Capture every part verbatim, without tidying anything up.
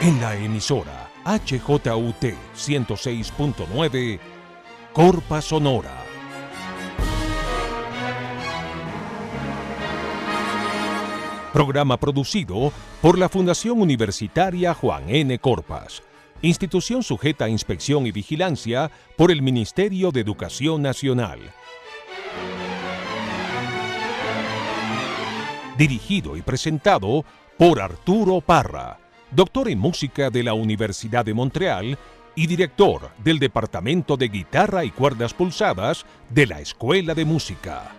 En la emisora H J U T ciento seis punto nueve, Corpa Sonora. Programa producido por la Fundación Universitaria Juan N. Corpas, institución sujeta a inspección y vigilancia por el Ministerio de Educación Nacional. Dirigido y presentado por Arturo Parra, doctor en música de la Universidad de Montreal y director del Departamento de Guitarra y Cuerdas Pulsadas de la Escuela de Música.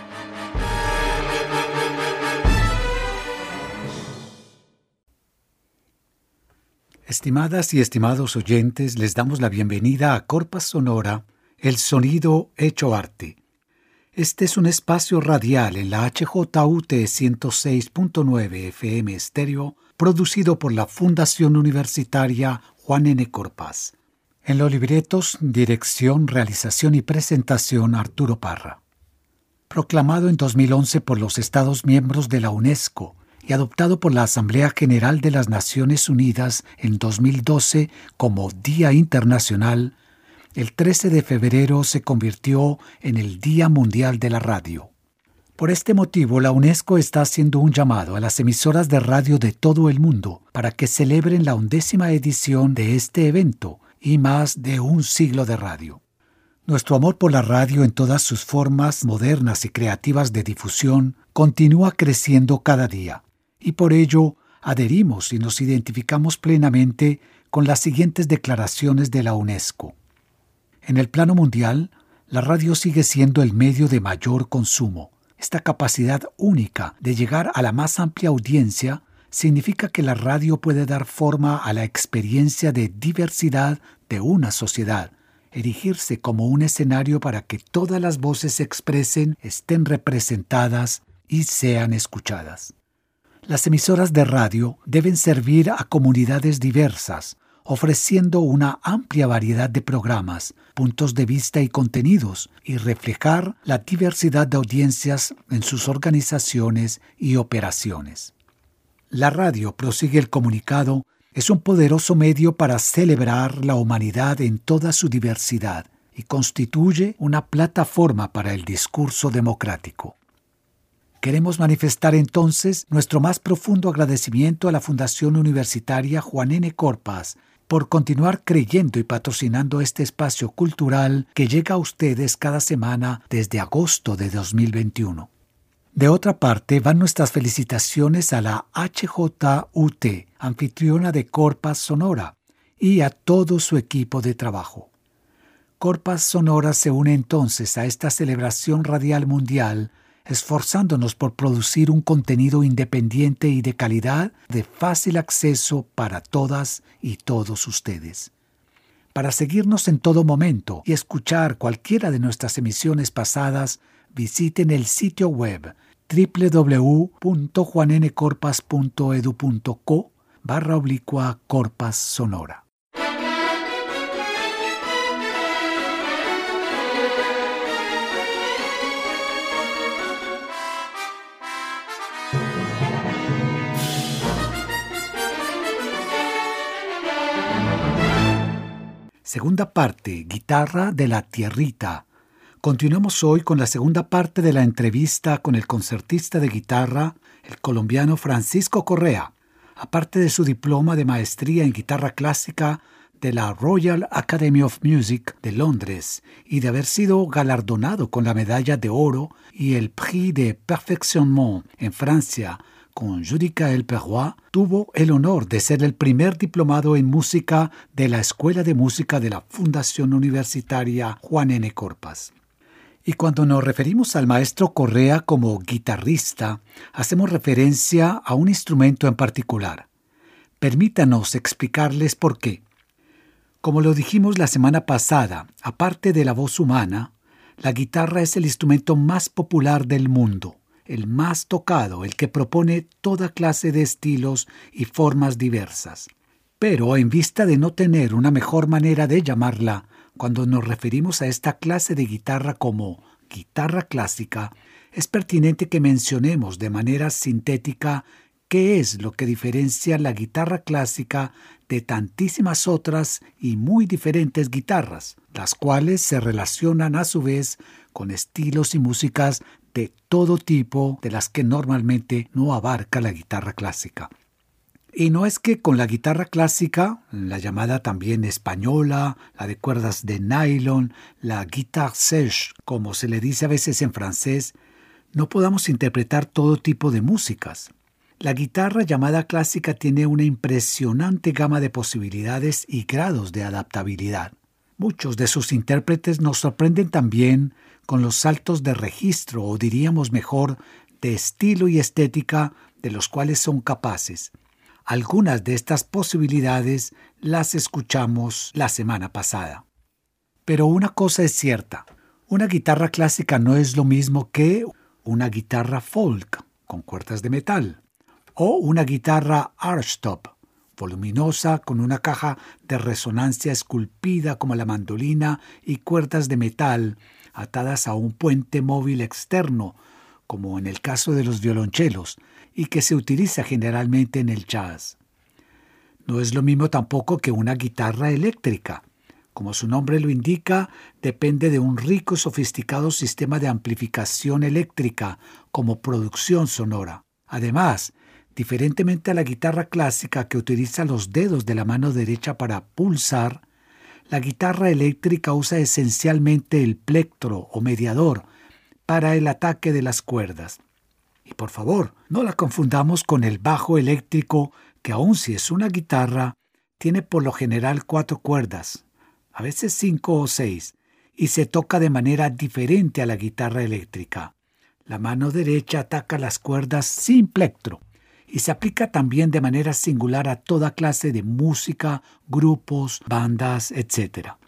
Estimadas y estimados oyentes, les damos la bienvenida a Corpa Sonora, el sonido hecho arte. Este es un espacio radial en la H J U T ciento seis punto nueve F M estéreo, producido por la Fundación Universitaria Juan N. Corpas. En los libretos, dirección, realización y presentación, Arturo Parra. Proclamado en dos mil once por los Estados miembros de la UNESCO y adoptado por la Asamblea General de las Naciones Unidas en dos mil doce como Día Internacional, el trece de febrero se convirtió en el Día Mundial de la Radio. Por este motivo, la UNESCO está haciendo un llamado a las emisoras de radio de todo el mundo para que celebren la undécima edición de este evento y más de un siglo de radio. Nuestro amor por la radio en todas sus formas modernas y creativas de difusión continúa creciendo cada día, y por ello adherimos y nos identificamos plenamente con las siguientes declaraciones de la UNESCO. En el plano mundial, la radio sigue siendo el medio de mayor consumo. Esta capacidad única de llegar a la más amplia audiencia significa que la radio puede dar forma a la experiencia de diversidad de una sociedad, erigirse como un escenario para que todas las voces se expresen, estén representadas y sean escuchadas. Las emisoras de radio deben servir a comunidades diversas, ofreciendo una amplia variedad de programas, puntos de vista y contenidos, y reflejar la diversidad de audiencias en sus organizaciones y operaciones. La radio, prosigue el comunicado, es un poderoso medio para celebrar la humanidad en toda su diversidad y constituye una plataforma para el discurso democrático. Queremos manifestar entonces nuestro más profundo agradecimiento a la Fundación Universitaria Juan N. Corpas por continuar creyendo y patrocinando este espacio cultural que llega a ustedes cada semana desde agosto de dos mil veintiuno. De otra parte, van nuestras felicitaciones a la H J U T, anfitriona de Corpa Sonora, y a todo su equipo de trabajo. Corpa Sonora se une entonces a esta celebración radial mundial, esforzándonos por producir un contenido independiente y de calidad de fácil acceso para todas y todos ustedes. Para seguirnos en todo momento y escuchar cualquiera de nuestras emisiones pasadas, visiten el sitio web doble u doble u doble u punto juan n corpas punto e d u punto co barra oblicua Corpas Sonora. Segunda parte, Guitarra de la Tierrita. Continuamos hoy con la segunda parte de la entrevista con el concertista de guitarra, el colombiano Francisco Correa. Aparte de su diploma de maestría en guitarra clásica de la Royal Academy of Music de Londres y de haber sido galardonado con la medalla de oro y el Prix de Perfectionnement en Francia con Judicaël Perrois, tuvo el honor de ser el primer diplomado en música de la Escuela de Música de la Fundación Universitaria Juan N. Corpas. Y cuando nos referimos al maestro Correa como guitarrista, hacemos referencia a un instrumento en particular. Permítanos explicarles por qué. Como lo dijimos la semana pasada, aparte de la voz humana, la guitarra es el instrumento más popular del mundo, el más tocado, el que propone toda clase de estilos y formas diversas. Pero en vista de no tener una mejor manera de llamarla, cuando nos referimos a esta clase de guitarra como guitarra clásica, es pertinente que mencionemos de manera sintética ¿qué es lo que diferencia la guitarra clásica de tantísimas otras y muy diferentes guitarras, las cuales se relacionan a su vez con estilos y músicas de todo tipo de las que normalmente no abarca la guitarra clásica? Y no es que con la guitarra clásica, la llamada también española, la de cuerdas de nylon, la guitare sèche, como se le dice a veces en francés, no podamos interpretar todo tipo de músicas. La guitarra llamada clásica tiene una impresionante gama de posibilidades y grados de adaptabilidad. Muchos de sus intérpretes nos sorprenden también con los saltos de registro, o diríamos mejor, de estilo y estética de los cuales son capaces. Algunas de estas posibilidades las escuchamos la semana pasada. Pero una cosa es cierta, una guitarra clásica no es lo mismo que una guitarra folk con cuerdas de metal, o una guitarra archtop, voluminosa con una caja de resonancia esculpida como la mandolina y cuerdas de metal atadas a un puente móvil externo, como en el caso de los violonchelos, y que se utiliza generalmente en el jazz. No es lo mismo tampoco que una guitarra eléctrica. Como su nombre lo indica, depende de un rico y sofisticado sistema de amplificación eléctrica como producción sonora. Además, diferentemente a la guitarra clásica que utiliza los dedos de la mano derecha para pulsar, la guitarra eléctrica usa esencialmente el plectro o mediador para el ataque de las cuerdas. Y por favor, no la confundamos con el bajo eléctrico, que aun si es una guitarra, tiene por lo general cuatro cuerdas, a veces cinco o seis, y se toca de manera diferente a la guitarra eléctrica. La mano derecha ataca las cuerdas sin plectro, y se aplica también de manera singular a toda clase de música, grupos, bandas, etcétera.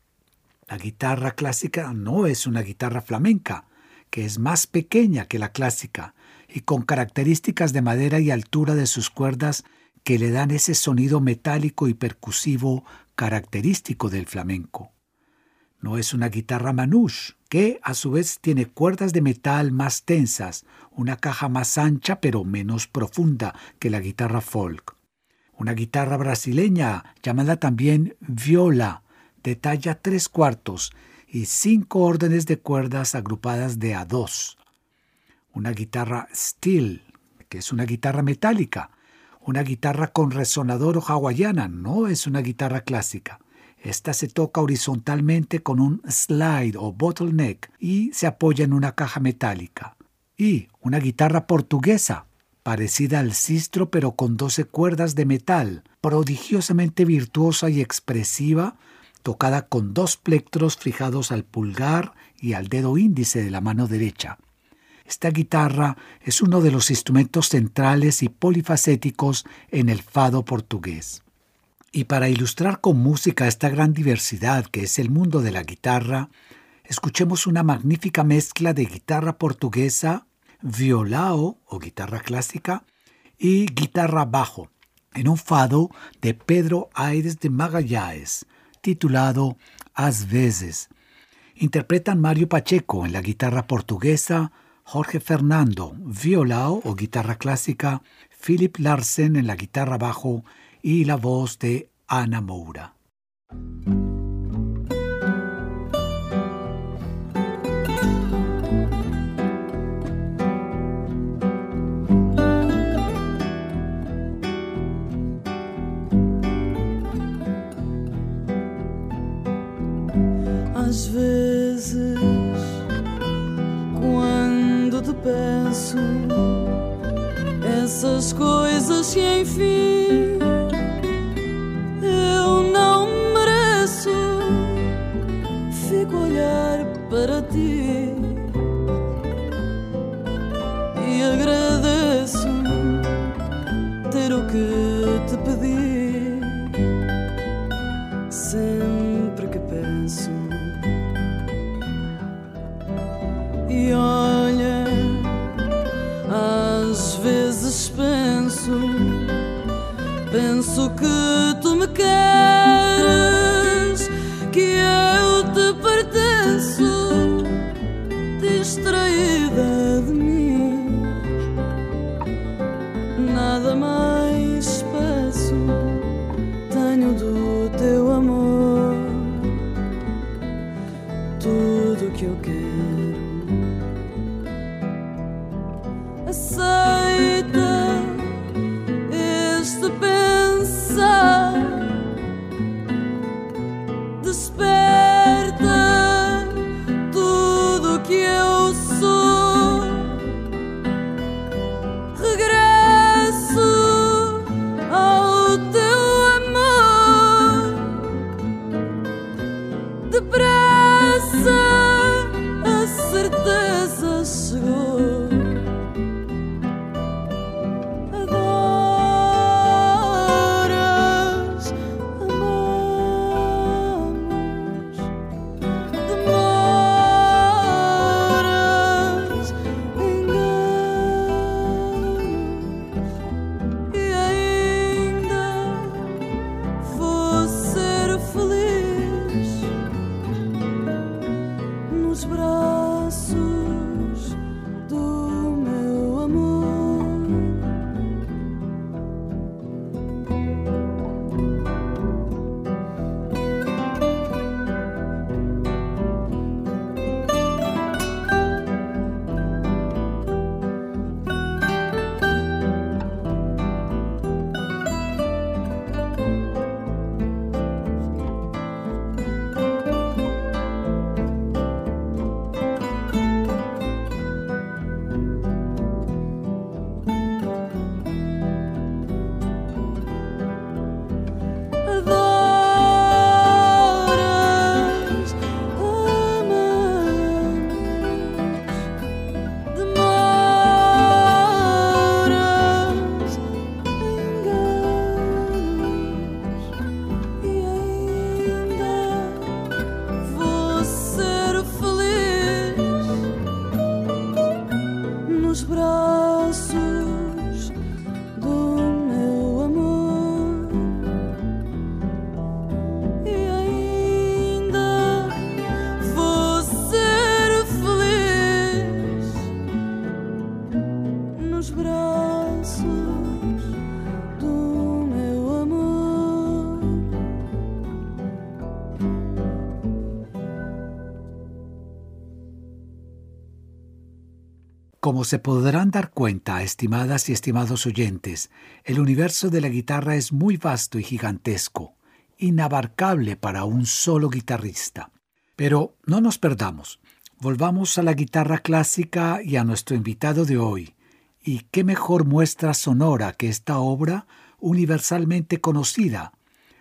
La guitarra clásica no es una guitarra flamenca, que es más pequeña que la clásica y con características de madera y altura de sus cuerdas que le dan ese sonido metálico y percusivo característico del flamenco. No es una guitarra manouche, que a su vez tiene cuerdas de metal más tensas, una caja más ancha pero menos profunda que la guitarra folk. Una guitarra brasileña llamada también viola, de talla tres cuartos y cinco órdenes de cuerdas agrupadas de a dos. Una guitarra steel, que es una guitarra metálica. Una guitarra con resonador o hawaiana, no es una guitarra clásica. Esta se toca horizontalmente con un slide o bottleneck y se apoya en una caja metálica. Y una guitarra portuguesa, parecida al sistro pero con doce cuerdas de metal, prodigiosamente virtuosa y expresiva, tocada con dos plectros fijados al pulgar y al dedo índice de la mano derecha. Esta guitarra es uno de los instrumentos centrales y polifacéticos en el fado portugués. Y para ilustrar con música esta gran diversidad que es el mundo de la guitarra, escuchemos una magnífica mezcla de guitarra portuguesa, violao o guitarra clásica y guitarra bajo, en un fado de Pedro Aires de Magalhães, titulado Às vezes. Interpretan Mario Pacheco en la guitarra portuguesa, Jorge Fernando, violao o guitarra clásica, Philip Larsen en la guitarra bajo y la voz de Ana Moura. Às vezes, quando te penso, essas coisas que enfim eu não mereço, fico a olhar para ti e agradeço ter o que te pedi. Sempre que penso e olha, às vezes penso, penso que tu me queres, que eu te pertenço, distraída de mim. Nada aceita este pensar, desperta tudo que eu sou, regresso ao teu amor, depressa a certeza chegou. Como se podrán dar cuenta, estimadas y estimados oyentes, el universo de la guitarra es muy vasto y gigantesco, inabarcable para un solo guitarrista. Pero no nos perdamos. Volvamos a la guitarra clásica y a nuestro invitado de hoy. Y qué mejor muestra sonora que esta obra universalmente conocida,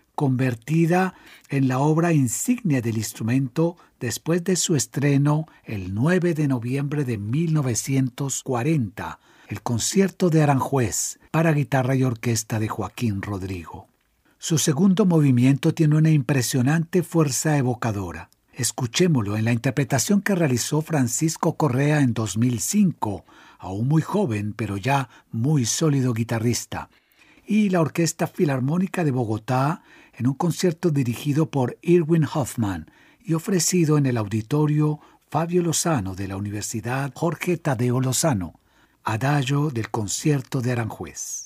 convertida en la obra insignia del instrumento después de su estreno el nueve de noviembre de mil novecientos cuarenta, el concierto de Aranjuez para guitarra y orquesta de Joaquín Rodrigo. Su segundo movimiento tiene una impresionante fuerza evocadora. Escuchémoslo en la interpretación que realizó Francisco Correa en dos mil cinco, aún muy joven pero ya muy sólido guitarrista, y la Orquesta Filarmónica de Bogotá en un concierto dirigido por Irwin Hoffman y ofrecido en el Auditorio Fabio Lozano de la Universidad Jorge Tadeo Lozano, adagio del concierto de Aranjuez.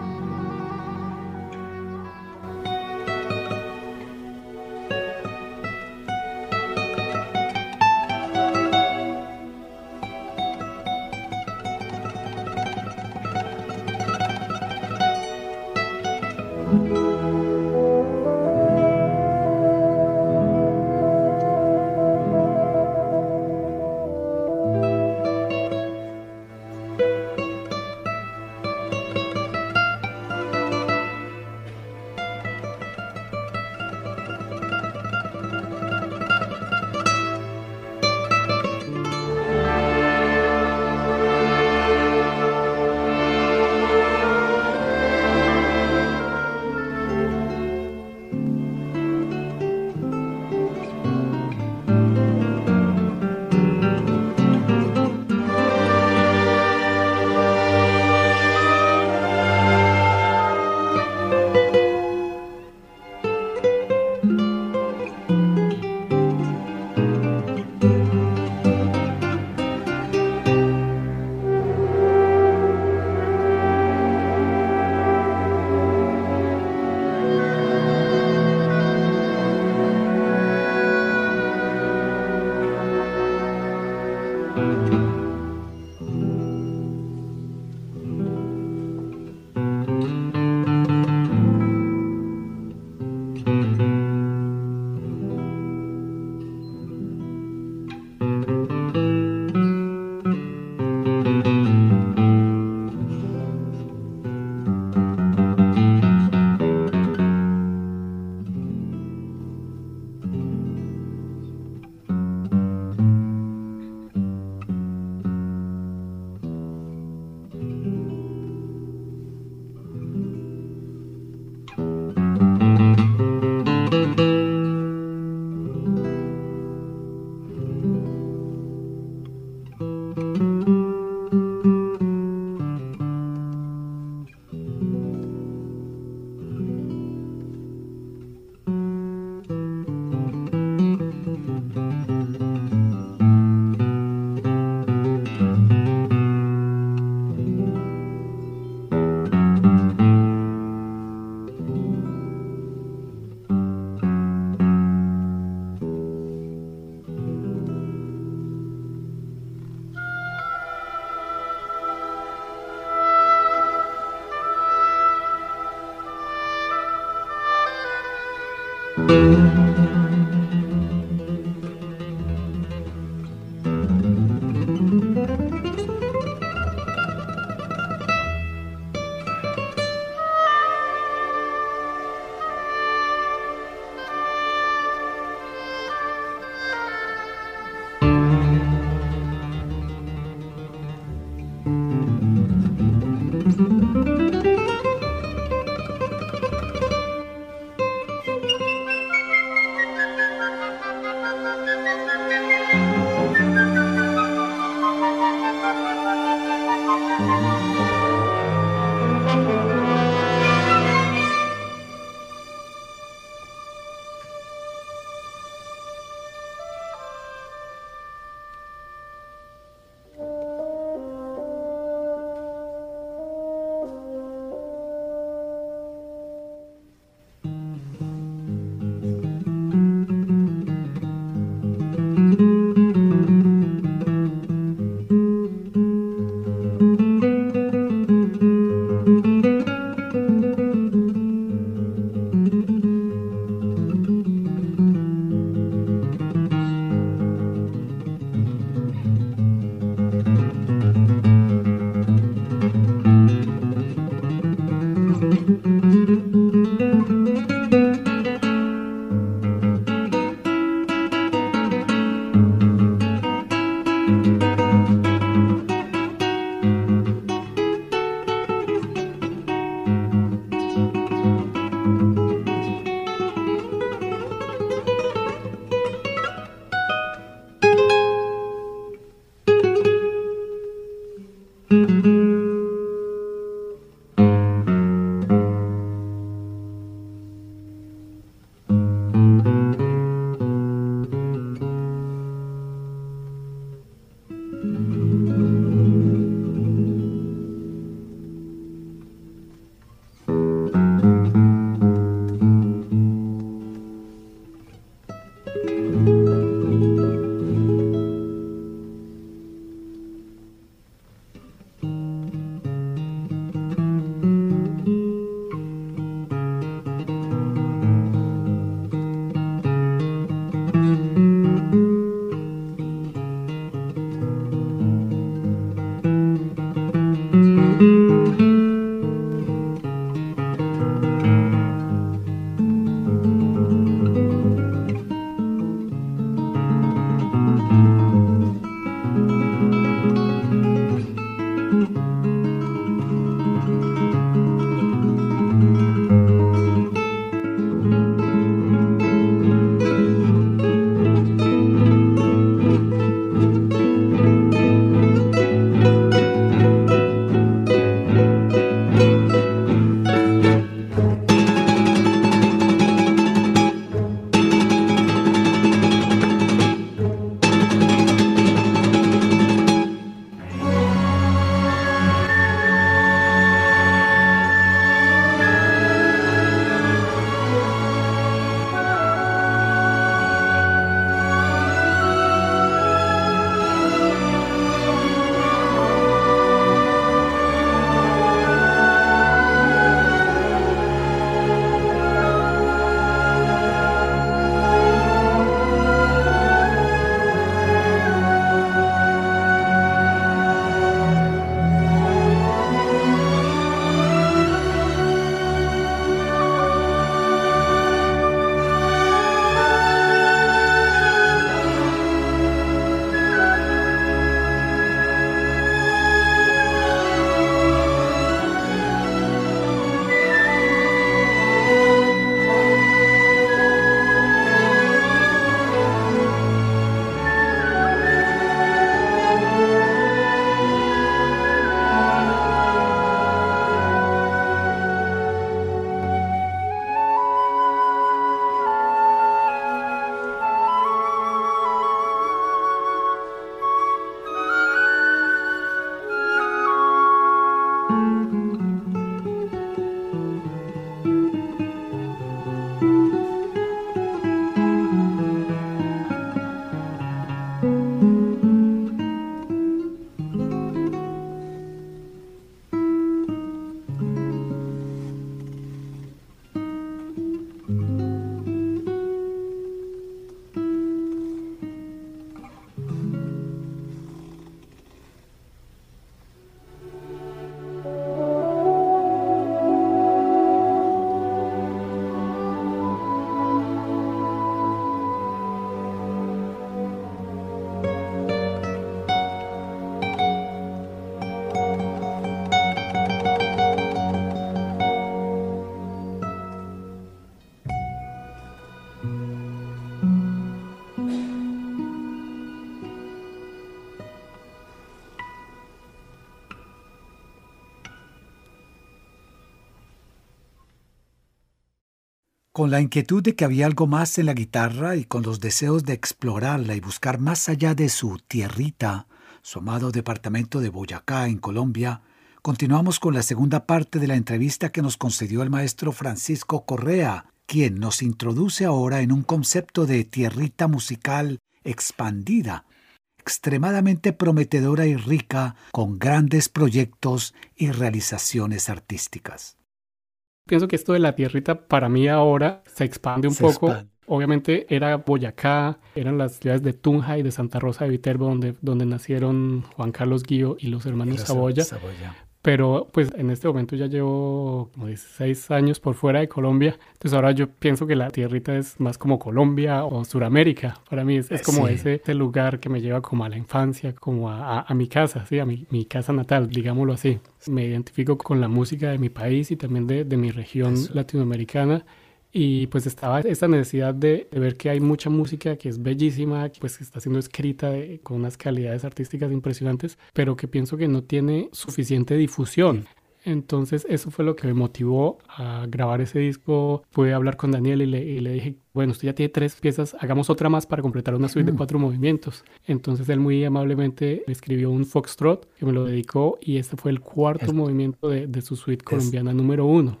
Con la inquietud de que había algo más en la guitarra y con los deseos de explorarla y buscar más allá de su tierrita, su amado departamento de Boyacá, en Colombia, continuamos con la segunda parte de la entrevista que nos concedió el maestro Francisco Correa, quien nos introduce ahora en un concepto de tierrita musical expandida, extremadamente prometedora y rica, con grandes proyectos y realizaciones artísticas. Pienso que esto de la tierrita para mí ahora se expande un Se poco. expande. Obviamente era Boyacá, eran las ciudades de Tunja y de Santa Rosa de Viterbo donde, donde nacieron Juan Carlos Guío y los hermanos Los Saboya. Saboya. Pero pues en este momento ya llevo como dieciséis años por fuera de Colombia. Entonces ahora yo pienso que la tierrita es más como Colombia o Suramérica. Para mí es, es como Sí. ese, ese lugar que me lleva como a la infancia, como a, a, a mi casa, ¿sí? A mi, mi casa natal, digámoslo así. Me identifico con la música de mi país y también de, de mi región Eso. latinoamericana. Y pues estaba esta necesidad de, de ver que hay mucha música que es bellísima, pues que está siendo escrita de, con unas calidades artísticas impresionantes, pero que pienso que no tiene suficiente difusión. Entonces eso fue lo que me motivó a grabar ese disco. Pude hablar con Daniel y le, y le dije, bueno, usted ya tiene tres piezas, hagamos otra más para completar una suite Mm. de cuatro movimientos. Entonces él muy amablemente me escribió un foxtrot que me lo dedicó y este fue el cuarto Es- movimiento de, de su suite es- colombiana número uno.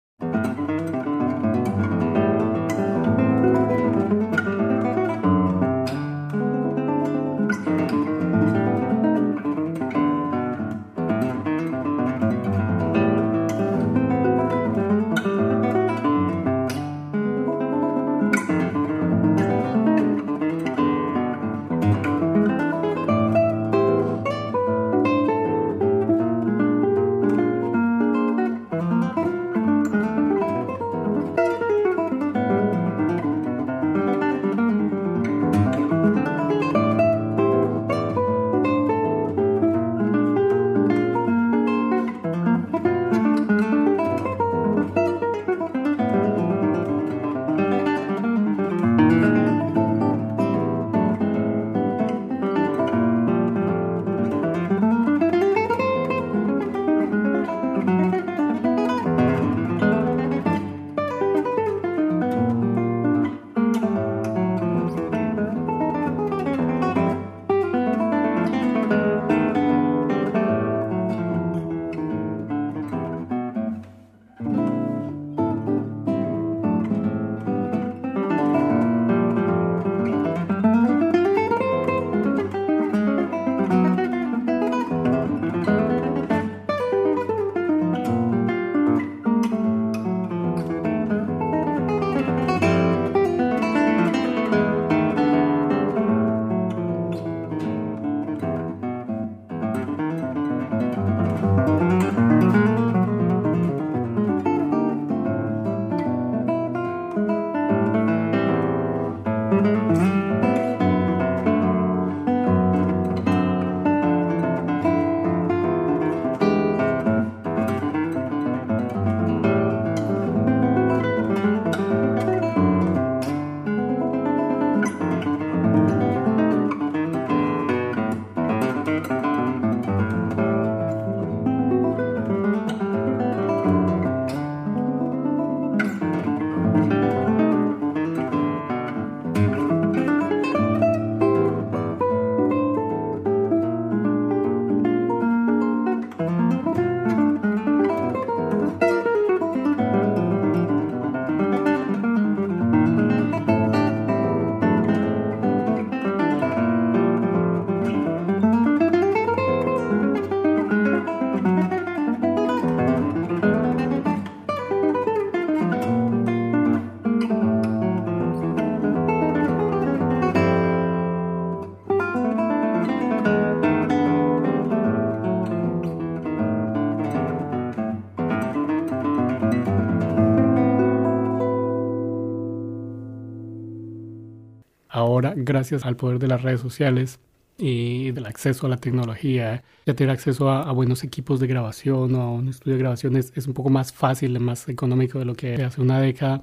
Ahora, gracias al poder de las redes sociales y del acceso a la tecnología, ya tener acceso a, a buenos equipos de grabación o a un estudio de grabación es, es un poco más fácil, más económico de lo que hace una década.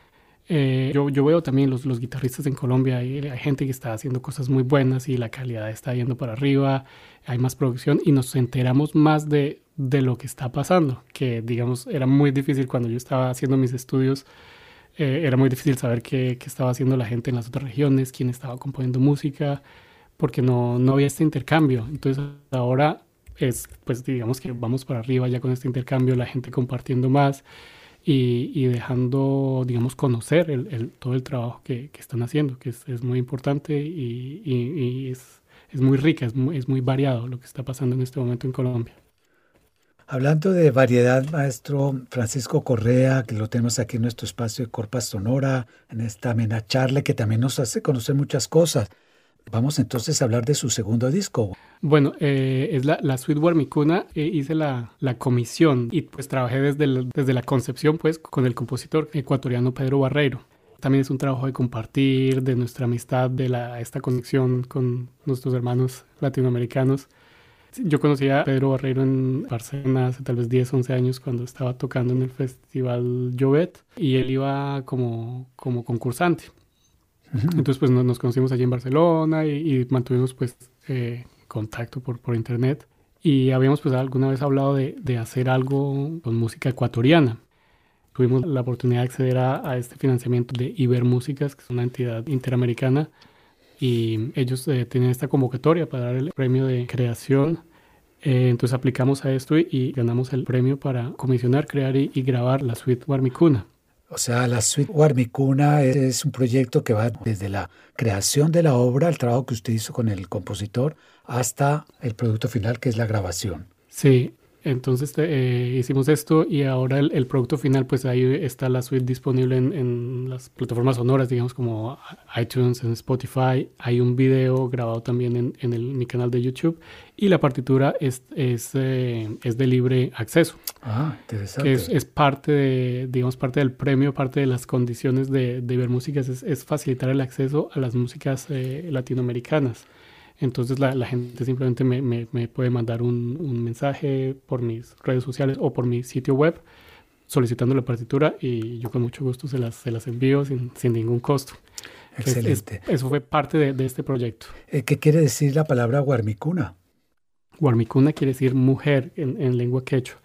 Eh, yo, yo veo también los, los guitarristas en Colombia y hay gente que está haciendo cosas muy buenas y la calidad está yendo para arriba, hay más producción y nos enteramos más de, de lo que está pasando, que digamos era muy difícil cuando yo estaba haciendo mis estudios. eh, era muy difícil saber qué, qué estaba haciendo la gente en las otras regiones, quién estaba componiendo música, porque no, no había este intercambio. Entonces ahora es, pues digamos que vamos para arriba ya con este intercambio, la gente compartiendo más y, y dejando, digamos, conocer el, el, todo el trabajo que, que están haciendo, que es, es muy importante y, y, y es, es muy rica, es muy, es muy variado lo que está pasando en este momento en Colombia. Hablando de variedad, maestro Francisco Correa, que lo tenemos aquí en nuestro espacio de Corpa Sonora, en esta amena charla que también nos hace conocer muchas cosas. Vamos entonces a hablar de su segundo disco. Bueno, eh, es la, la Suite Guarmicuna. Eh, hice la, la comisión y pues trabajé desde, el, desde la concepción pues con el compositor ecuatoriano Pedro Barreiro. También es un trabajo de compartir, de nuestra amistad, de la, esta conexión con nuestros hermanos latinoamericanos. Yo conocí a Pedro Barreiro en Barcelona hace tal vez diez, once años cuando estaba tocando en el festival Llobet y él iba como, como concursante. Uh-huh. Entonces pues nos, nos conocimos allí en Barcelona y, y mantuvimos pues eh, contacto por, por internet y habíamos pues alguna vez hablado de, de hacer algo con música ecuatoriana. Tuvimos la oportunidad de acceder a, a este financiamiento de Ibermúsicas, que es una entidad interamericana, y ellos eh, tienen esta convocatoria para dar el premio de creación. Eh, entonces aplicamos a esto y, y ganamos el premio para comisionar, crear y, y grabar la Suite Guarmicuna. O sea, la Suite Guarmicuna es, es un proyecto que va desde la creación de la obra, el trabajo que usted hizo con el compositor, hasta el producto final, que es la grabación. Sí. Entonces eh, hicimos esto y ahora el, el producto final, pues ahí está la suite disponible en, en las plataformas sonoras, digamos como iTunes, en Spotify. Hay un video grabado también en, en el, mi canal de YouTube y la partitura es, es, eh, es de libre acceso. Ah, interesante. Que es, es parte de, digamos, parte del premio, parte de las condiciones de, de Ibermúsicas es, es facilitar el acceso a las músicas eh, latinoamericanas. Entonces la, la gente simplemente me, me, me puede mandar un, un mensaje por mis redes sociales o por mi sitio web solicitando la partitura y yo con mucho gusto se las, se las envío sin, sin ningún costo. Excelente. Es, es, eso fue parte de, de este proyecto. Eh, ¿Qué quiere decir la palabra Guarmicuna? Guarmicuna quiere decir mujer en, en lengua quechua.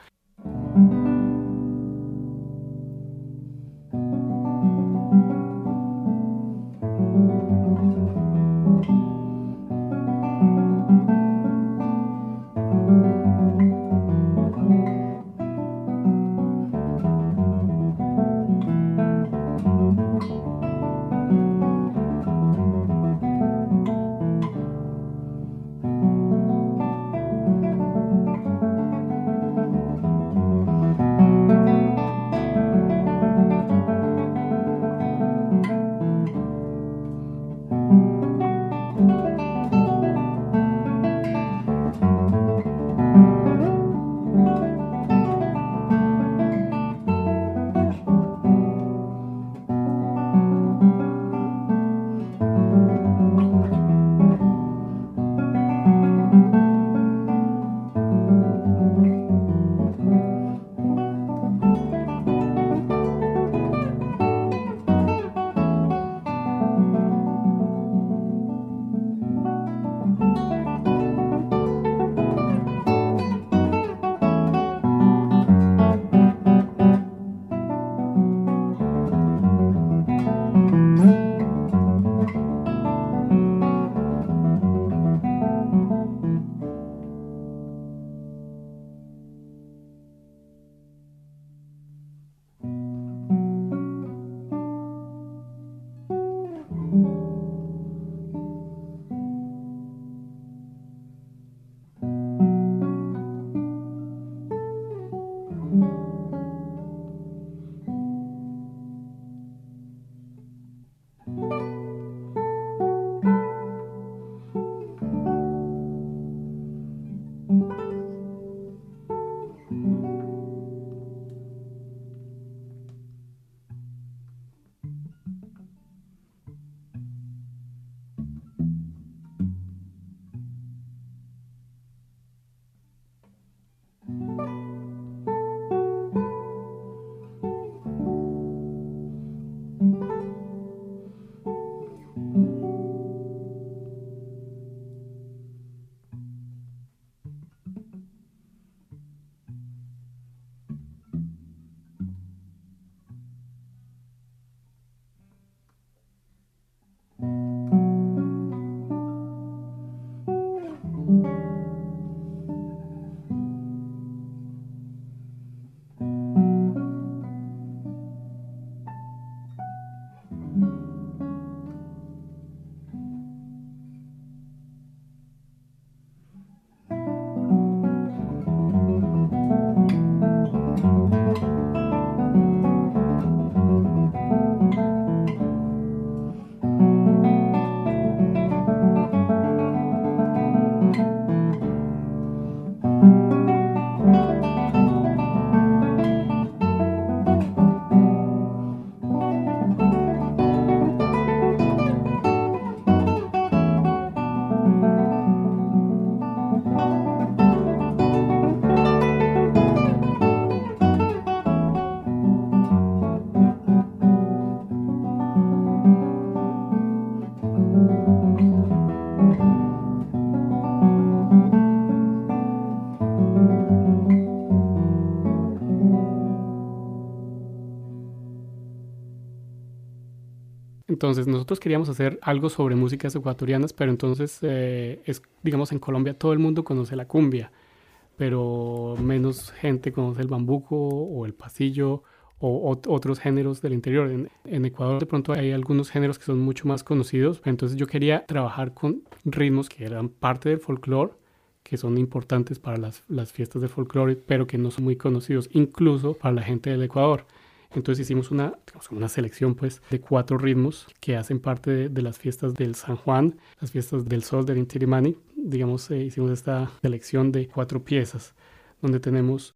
Entonces nosotros queríamos hacer algo sobre músicas ecuatorianas, pero entonces eh, es, digamos, en Colombia todo el mundo conoce la cumbia, pero menos gente conoce el bambuco o el pasillo o ot- otros géneros del interior. En, en Ecuador de pronto hay algunos géneros que son mucho más conocidos, entonces yo quería trabajar con ritmos que eran parte del folclore, que son importantes para las, las fiestas del folclore, pero que no son muy conocidos, incluso para la gente del Ecuador. Entonces hicimos una, digamos, una selección pues, de cuatro ritmos que hacen parte de, de las fiestas del San Juan, las fiestas del Sol del Inti Illimani. Digamos, eh, hicimos esta selección de cuatro piezas, donde tenemos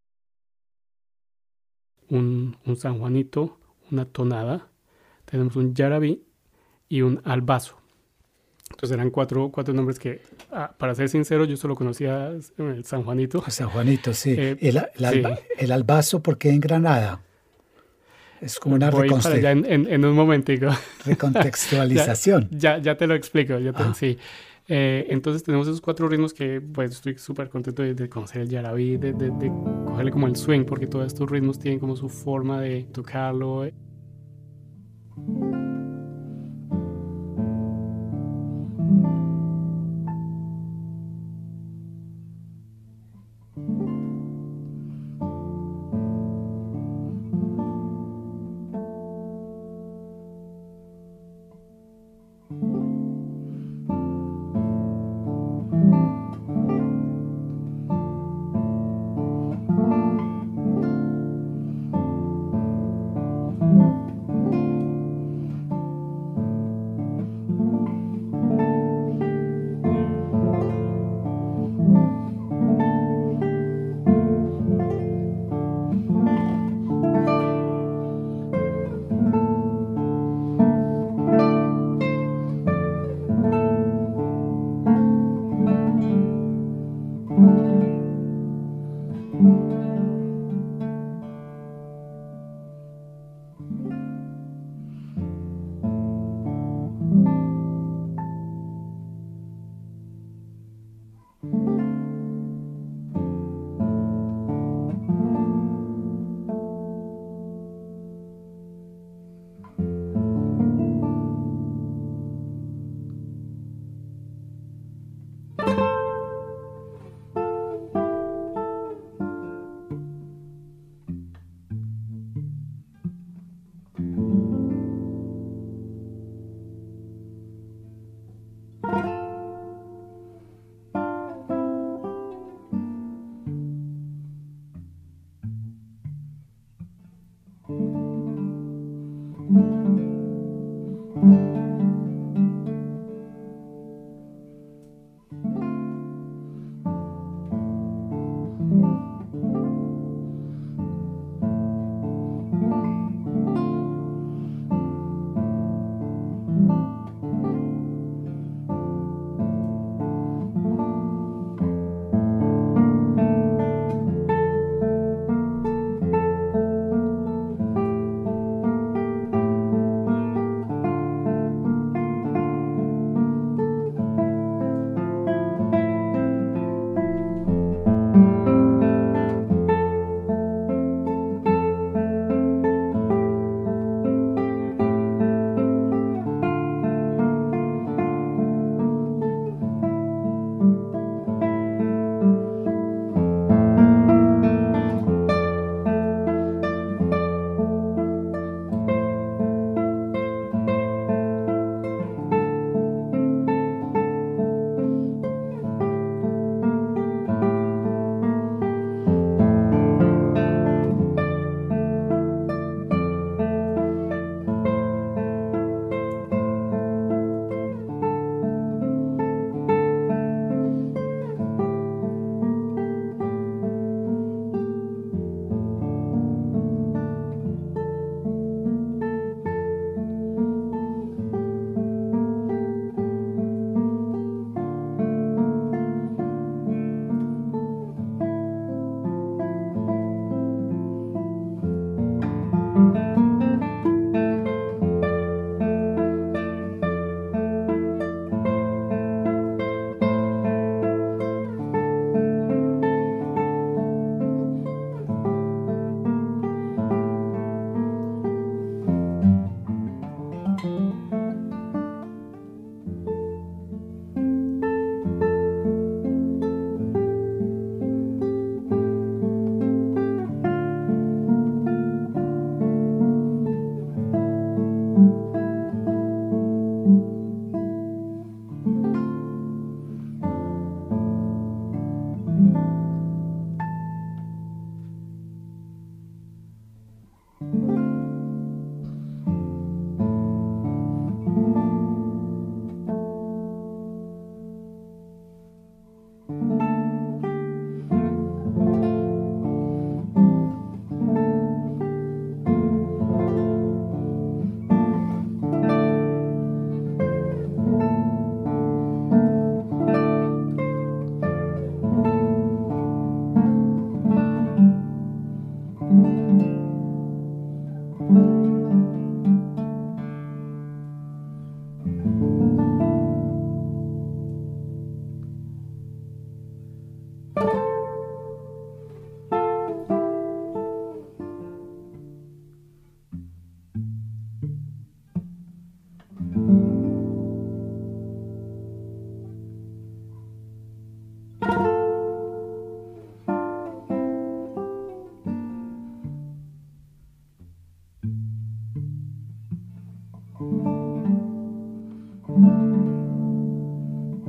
un, un San Juanito, una tonada, tenemos un yarabí y un albazo. Entonces eran cuatro, cuatro nombres que, ah, para ser sincero, yo solo conocía el San Juanito. San Juanito, sí. Eh, el, el, sí. alba, el albazo, ¿por qué en Granada? Es como una Voy para allá en, en, en un momentico. recontextualización. ya, ya, ya te lo explico. Ya te, Ah. Sí. Eh, entonces tenemos esos cuatro ritmos que pues estoy súper contento de, de conocer el yarabí, de, de, de cogerle como el swing, porque todos estos ritmos tienen como su forma de tocarlo.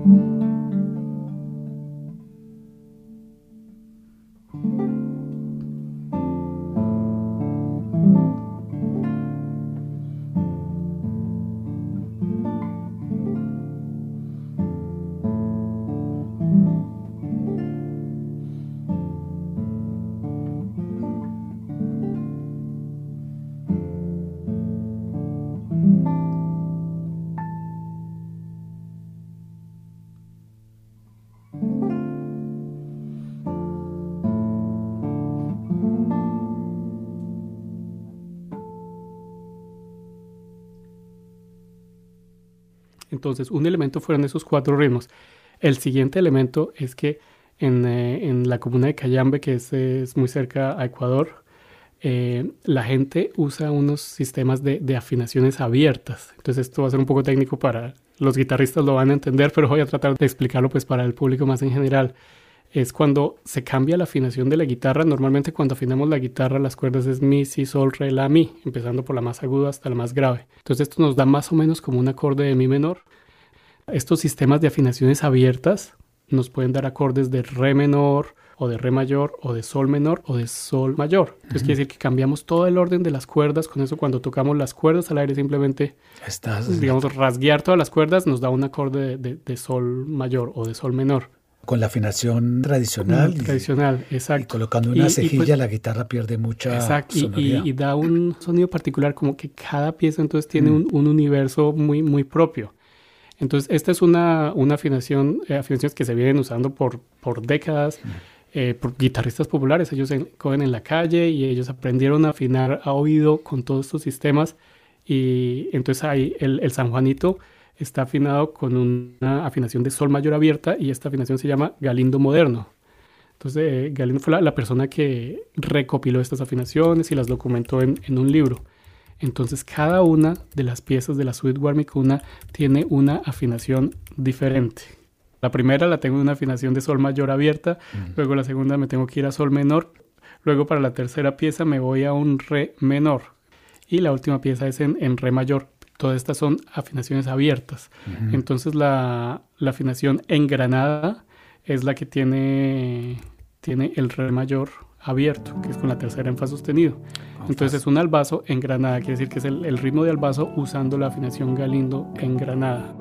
Entonces, un elemento fueron esos cuatro ritmos. El siguiente elemento es que en, eh, en la comuna de Cayambe, que es, es muy cerca a Ecuador, eh, la gente usa unos sistemas de, de afinaciones abiertas. Entonces, esto va a ser un poco técnico para los guitarristas, lo van a entender, pero voy a tratar de explicarlo pues para el público más en general. Es cuando se cambia la afinación de la guitarra. Normalmente cuando afinamos la guitarra las cuerdas es mi, si, sol, re, la, mi, empezando por la más aguda hasta la más grave. Entonces esto nos da más o menos como un acorde de mi menor. Estos sistemas de afinaciones abiertas nos pueden dar acordes de re menor o de re mayor o de sol menor o de sol mayor. Entonces uh-huh. quiere decir que cambiamos todo el orden de las cuerdas. Con eso cuando tocamos las cuerdas al aire simplemente, Estás... digamos, rasguear todas las cuerdas nos da un acorde de, de, de sol mayor o de sol menor. Con la afinación tradicional. Mm, tradicional, y, exacto. Y colocando una y, cejilla, y pues, la guitarra pierde mucha exacto, sonoridad. Y, y da un sonido particular, como que cada pieza entonces tiene mm. un, un universo muy, muy propio. Entonces, esta es una, una afinación, eh, afinaciones que se vienen usando por, por décadas, mm. eh, por guitarristas populares. Ellos se cogen en la calle y ellos aprendieron a afinar a oído con todos estos sistemas. Y entonces ahí el, el San Juanito está afinado con una afinación de sol mayor abierta y esta afinación se llama Galindo moderno. Entonces eh, Galindo fue la, la persona que recopiló estas afinaciones y las documentó en, en un libro. Entonces cada una de las piezas de la suite Guarmicuna tiene una afinación diferente. La primera la tengo en una afinación de sol mayor abierta, uh-huh. luego la segunda me tengo que ir a sol menor, luego para la tercera pieza me voy a un re menor y la última pieza es en, en re mayor. Todas estas son afinaciones abiertas. Uh-huh. Entonces la, la afinación engranada es la que tiene, tiene el re mayor abierto, que es con la tercera en fa sostenido. Oh, Entonces es un albazo engranada, quiere decir que es el, el ritmo de albazo usando la afinación Galindo engranada.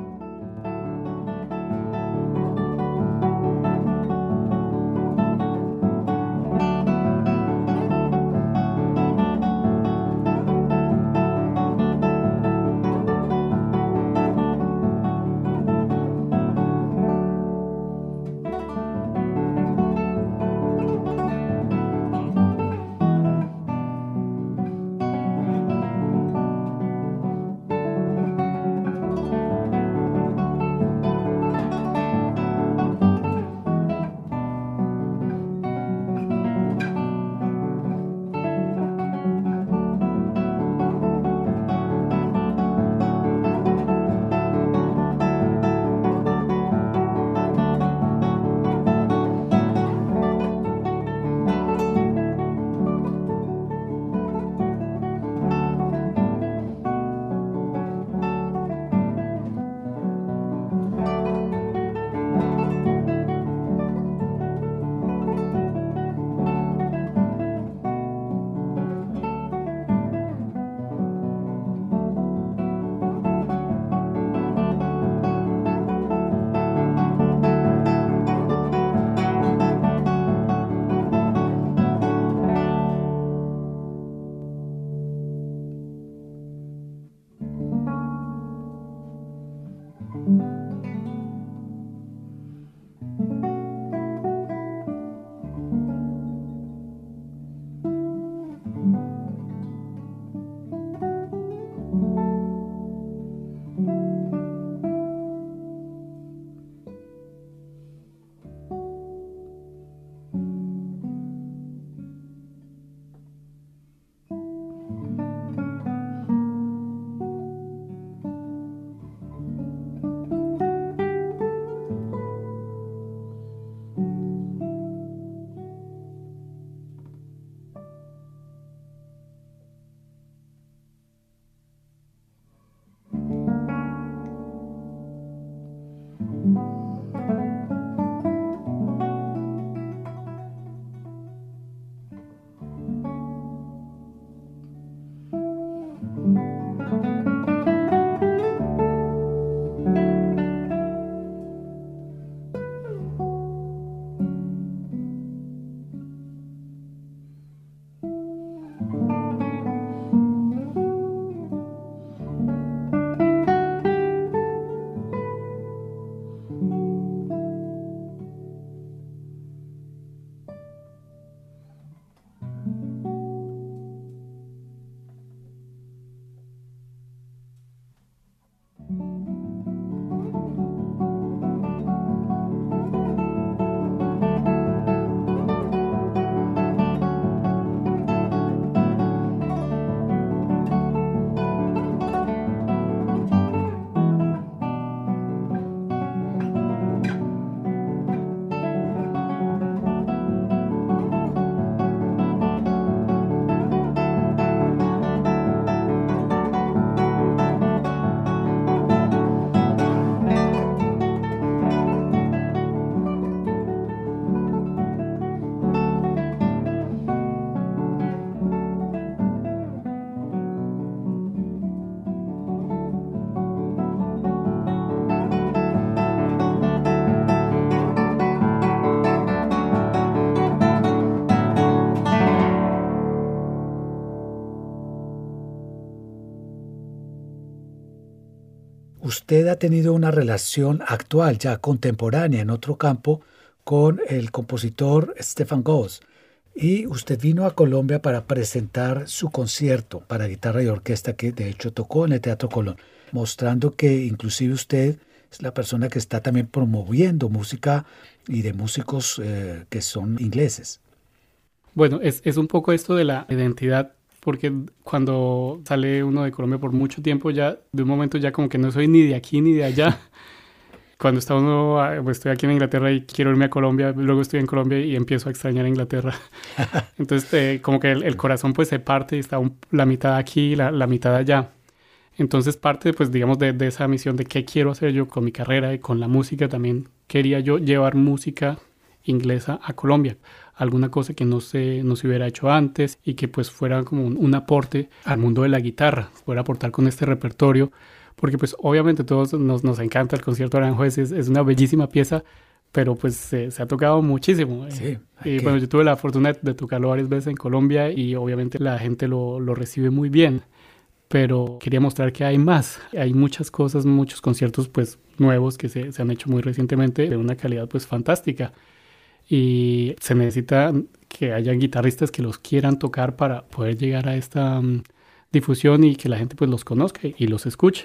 usted ha tenido una relación actual, ya contemporánea en otro campo, con el compositor Stefan Goss. Y usted vino a Colombia para presentar su concierto para guitarra y orquesta, que de hecho tocó en el Teatro Colón, mostrando que inclusive usted es la persona que está también promoviendo música y de músicos eh, que son ingleses. Bueno, es, es un poco esto de la identidad, porque cuando sale uno de Colombia por mucho tiempo, ya de un momento ya como que no soy ni de aquí ni de allá. Cuando está uno, pues estoy aquí en Inglaterra y quiero irme a Colombia, luego estoy en Colombia y empiezo a extrañar a Inglaterra. Entonces, eh, como que el, el corazón pues se parte y está un, la mitad aquí y la, la mitad allá. Entonces, parte, pues digamos, de, de esa misión de qué quiero hacer yo con mi carrera y con la música también. Quería yo llevar música inglesa a Colombia. Alguna cosa que no se, no se hubiera hecho antes y que pues fuera como un, un aporte al mundo de la guitarra, fuera aportar con este repertorio. Porque pues obviamente a todos nos, nos encanta el concierto de Aranjuez, es, es una bellísima pieza, pero pues se, se ha tocado muchísimo. Sí, y que... bueno, yo tuve la fortuna de tocarlo varias veces en Colombia y obviamente la gente lo, lo recibe muy bien, pero quería mostrar que hay más. Hay muchas cosas, muchos conciertos pues nuevos que se, se han hecho muy recientemente de una calidad pues fantástica. Y se necesita que haya guitarristas que los quieran tocar para poder llegar a esta um, difusión y que la gente pues los conozca y los escuche.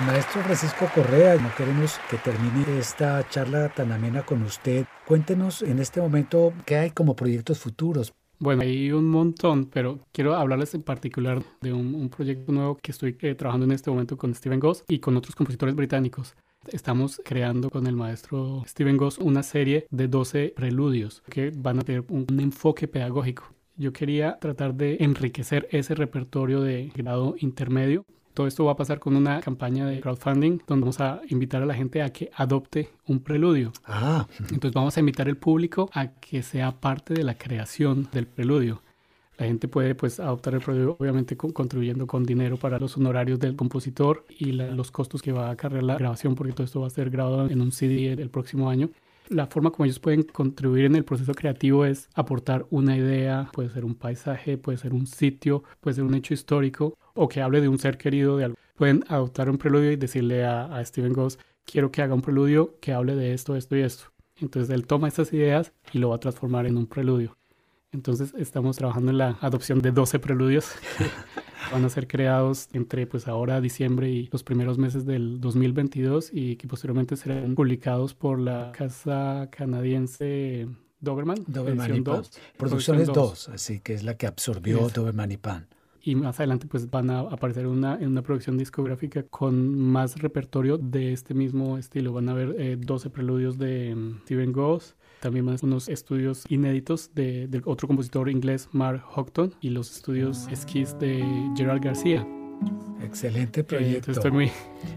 maestro Francisco Correa, no queremos que termine esta charla tan amena con usted. Cuéntenos en este momento qué hay como proyectos futuros. Bueno, hay un montón, pero quiero hablarles en particular de un, un proyecto nuevo que estoy eh, trabajando en este momento con Stephen Goss y con otros compositores británicos. Estamos creando con el maestro Stephen Goss una serie de doce preludios que van a tener un, un enfoque pedagógico. Yo quería tratar de enriquecer ese repertorio de grado intermedio. Todo esto va a pasar con una campaña de crowdfunding donde vamos a invitar a la gente a que adopte un preludio. Ah. Entonces vamos a invitar al público a que sea parte de la creación del preludio. La gente puede pues adoptar el preludio, obviamente con, contribuyendo con dinero para los honorarios del compositor y la, los costos que va a acarrear la grabación, porque todo esto va a ser grabado en un C D el, el próximo año. La forma como ellos pueden contribuir en el proceso creativo es aportar una idea, puede ser un paisaje, puede ser un sitio, puede ser un hecho histórico o que hable de un ser querido de algo. Pueden adoptar un preludio y decirle a, a Stephen Goss, quiero que haga un preludio que hable de esto, esto y esto. Entonces él toma estas ideas y lo va a transformar en un preludio. Entonces estamos trabajando en la adopción de doce preludios que van a ser creados entre pues ahora diciembre y los primeros meses del dos mil veintidós y que posteriormente serán publicados por la casa canadiense Doberman. Doberman y Pan. dos, Producciones dos, así que es la que absorbió es. Doberman y Pan. Y más adelante pues van a aparecer una, en una producción discográfica con más repertorio de este mismo estilo. Van a haber eh, doce preludios de um, Stephen Goss, también más unos estudios inéditos de, del otro compositor inglés Mark Houghton y los estudios esquís de Gerald García. Excelente proyecto. Eh, estoy muy,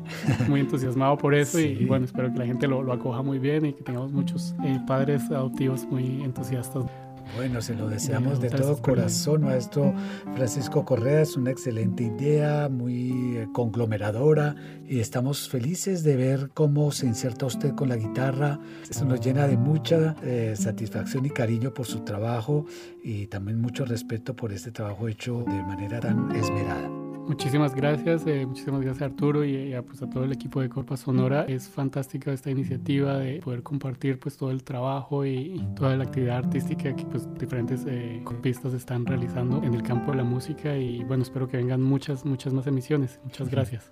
muy entusiasmado por eso sí. y, y bueno, espero que la gente lo, lo acoja muy bien y que tengamos muchos eh, padres adoptivos muy entusiastas. Bueno, se lo deseamos de todo corazón, maestro Francisco Correa. Es una excelente idea, muy conglomeradora y estamos felices de ver cómo se inserta usted con la guitarra. Eso nos llena de mucha eh, satisfacción y cariño por su trabajo y también mucho respeto por este trabajo hecho de manera tan esmerada. Muchísimas gracias, eh, muchísimas gracias Arturo y, y a, pues, a todo el equipo de Corpa Sonora. Es fantástica esta iniciativa de poder compartir pues todo el trabajo y, y toda la actividad artística que pues diferentes eh, copistas están realizando en el campo de la música y bueno, espero que vengan muchas, muchas más emisiones. Muchas gracias.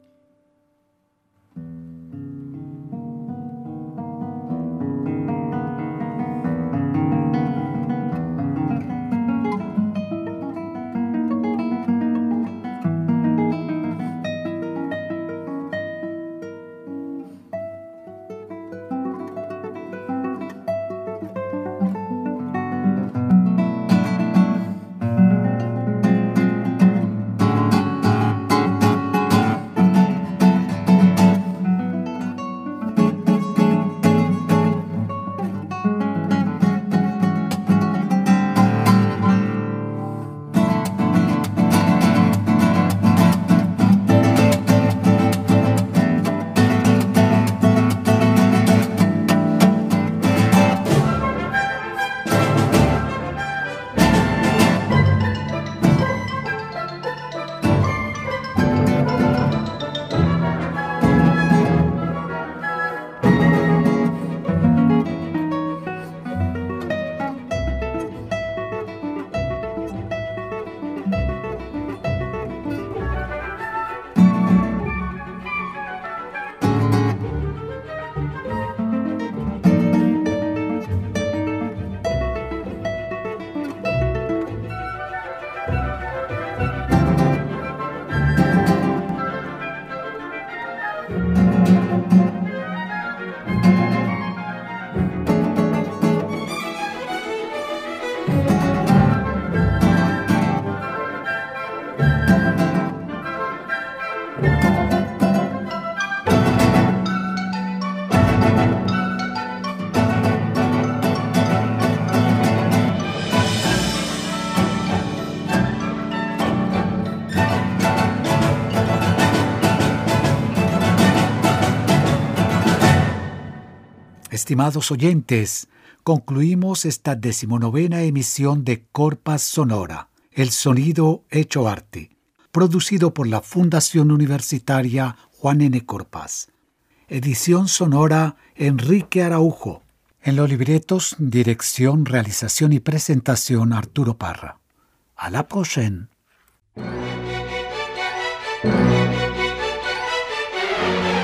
Estimados oyentes, concluimos esta decimonovena emisión de Corpa Sonora, el sonido hecho arte, producido por la Fundación Universitaria Juan N. Corpas. Edición sonora Enrique Araujo. En los libretos, dirección, realización y presentación Arturo Parra. A la próxima.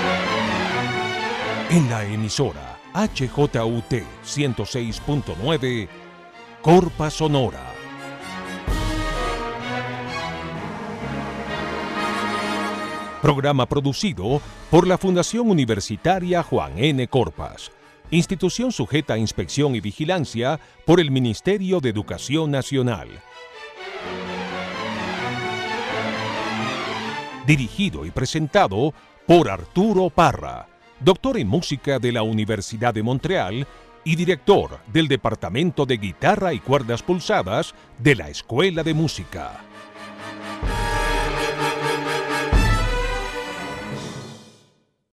En la emisora H J U T ciento seis punto nueve, Corpa Sonora. Programa producido por la Fundación Universitaria Juan N. Corpas, institución sujeta a inspección y vigilancia por el Ministerio de Educación Nacional. Dirigido y presentado por Arturo Parra, doctor en música de la Universidad de Montreal y director del Departamento de Guitarra y Cuerdas Pulsadas de la Escuela de Música.